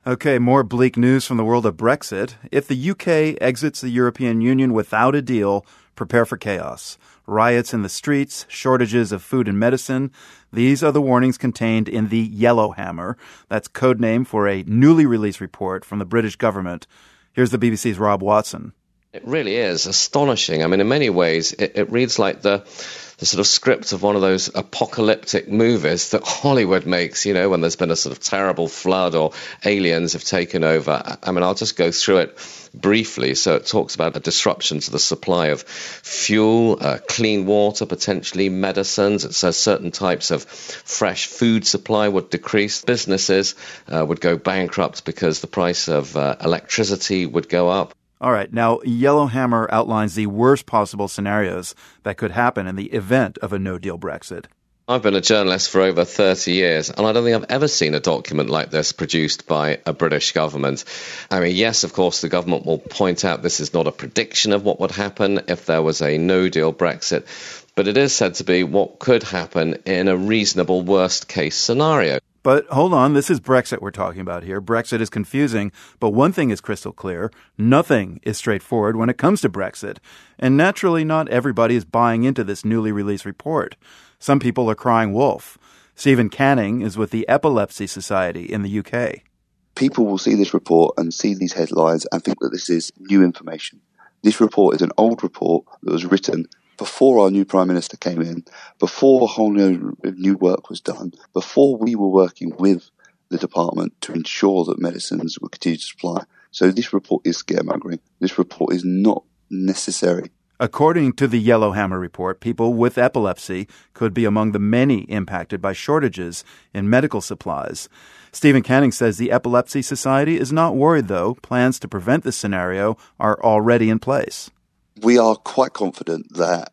Okay, more bleak news from the world of Brexit. If the UK exits the European Union without a deal, prepare for chaos. Riots in the streets, shortages of food and medicine. These are the warnings contained in the Yellowhammer. That's code name for a newly released report from the British government. Here's the BBC's Rob Watson. It really is astonishing. I mean, in many ways, it reads like the sort of script of one of those apocalyptic movies that Hollywood makes, you know, when there's been a sort of terrible flood or aliens have taken over. I mean, I'll just go through it briefly. So it talks about a disruption to the supply of fuel, clean water, potentially medicines. It says certain types of fresh food supply would decrease. Businesses would go bankrupt because the price of electricity would go up. All right. Now, Yellowhammer outlines the worst possible scenarios that could happen in the event of a no-deal Brexit. I've been a journalist for over 30 years, and I don't think I've ever seen a document like this produced by a British government. I mean, yes, of course, the government will point out this is not a prediction of what would happen if there was a no-deal Brexit, but it is said to be what could happen in a reasonable worst-case scenario. But hold on, this is Brexit we're talking about here. Brexit is confusing, but one thing is crystal clear. Nothing is straightforward when it comes to Brexit. And naturally, not everybody is buying into this newly released report. Some people are crying wolf. Stephen Canning is with the Epilepsy Society in the UK. People will see this report and see these headlines and think that this is new information. This report is an old report that was written before our new Prime Minister came in, before a whole new work was done, before we were working with the department to ensure that medicines would continue to supply. So this report is scaremongering. This report is not necessary. According to the Yellowhammer report, people with epilepsy could be among the many impacted by shortages in medical supplies. Stephen Canning says the Epilepsy Society is not worried, though. Plans to prevent this scenario are already in place. We are quite confident that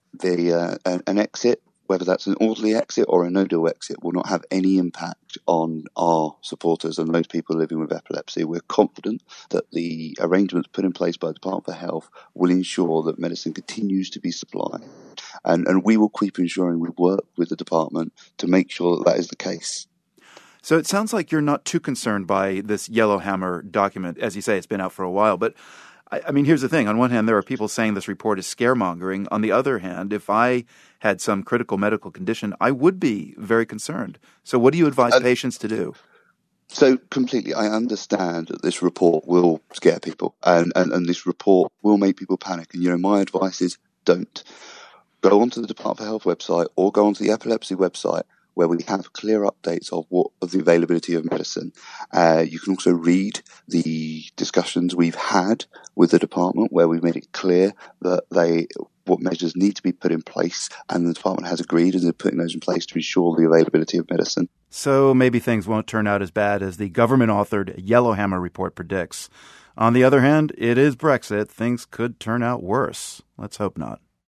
an exit, whether that's an orderly exit or a no-deal exit, will not have any impact on our supporters and those people living with epilepsy. We're confident that the arrangements put in place by the Department for Health will ensure that medicine continues to be supplied. And we will keep ensuring we work with the department to make sure that is the case. So it sounds like you're not too concerned by this Yellowhammer document. As you say, it's been out for a while, but I mean, here's the thing. On one hand, there are people saying this report is scaremongering. On the other hand, if I had some critical medical condition, I would be very concerned. So what do you advise patients to do? So completely, I understand that this report will scare people and this report will make people panic. And, you know, my advice is don't. Go onto the Department for Health website or go onto the epilepsy website, where we have clear updates of the availability of medicine. You can also read the discussions we've had with the department, where we've made it clear that what measures need to be put in place, and the department has agreed and they're putting those in place to ensure the availability of medicine. So maybe things won't turn out as bad as the government-authored Yellowhammer report predicts. On the other hand, it is Brexit. Things could turn out worse. Let's hope not.